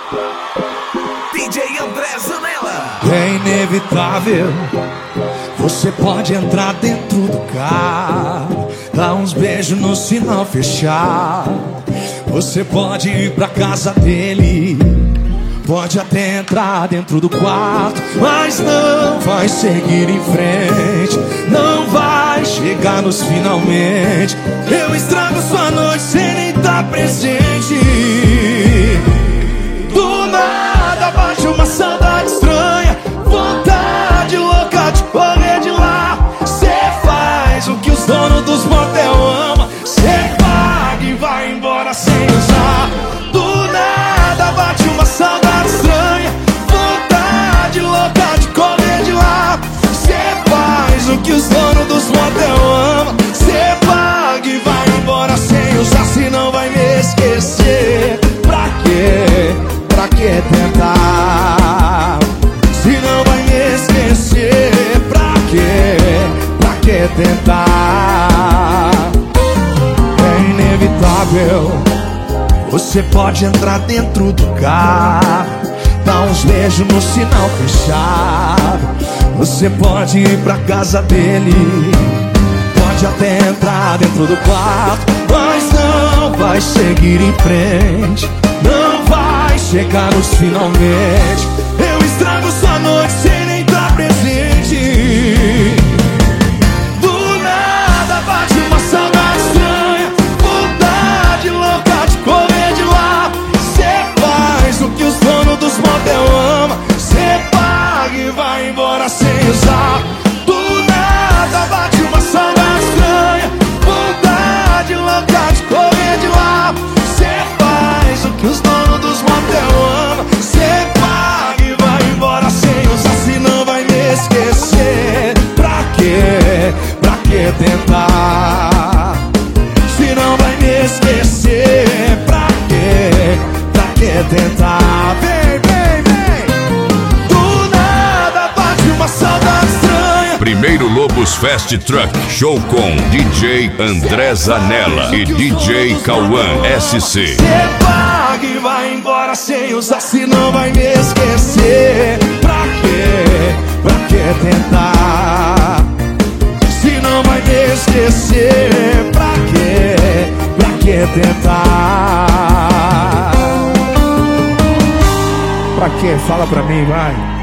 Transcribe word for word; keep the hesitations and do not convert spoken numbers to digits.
D J André Zanella. É inevitável, você pode entrar dentro do carro, dar uns beijos no sinal fechado. Você pode ir pra casa dele, pode até entrar dentro do quarto, mas não vai seguir em frente, não vai chegar nos finalmente. Eu estrago sua noite sem nem estar presente. Do nada bate uma saudade estranha, vontade louca de correr de lá. Cê faz o que os donos dos motel amam, cê paga e vai embora sem usar. Do nada bate uma saudade estranha, vontade louca de correr de lá. Cê faz o que os donos dos motel amam, cê paga e vai embora sem usar. Se não vai me esquecer, pra quê? Pra que tentar? Se não vai me esquecer, pra quê? Pra que tentar? É inevitável, você pode entrar dentro do carro, dar uns beijos no sinal fechado. Você pode ir pra casa dele, pode até entrar dentro do quarto, mas não vai seguir em frente, não vai chegar nos finalmente. Eu estrago sua noite sem nem estar presente. Do nada bate uma saudade estranha, vontade louca de correr de lá. Cê faz o que os donos dos motel amam, cê paga e vai embora sem usar. Do nada bate uma saudade estranha, vontade louca de correr de lá. Cê faz o que os donos dos motel amam, cê paga e vai embora sem usar. Se não vai me esquecer, pra quê? Pra que tentar? Se não vai me esquecer, pra quê? Pra que tentar? Vem, vem, vem. Do nada bate uma saudade estranha. Primeiro Lobos Fast Truck Show com D J André Zanella e D J Cauã S C. Cê paga e vai embora sem usar. Se não vai me esquecer, pra quê? Pra que tentar? Se não vai me esquecer, pra quê? Pra que tentar? Pra quê? Fala pra mim, vai.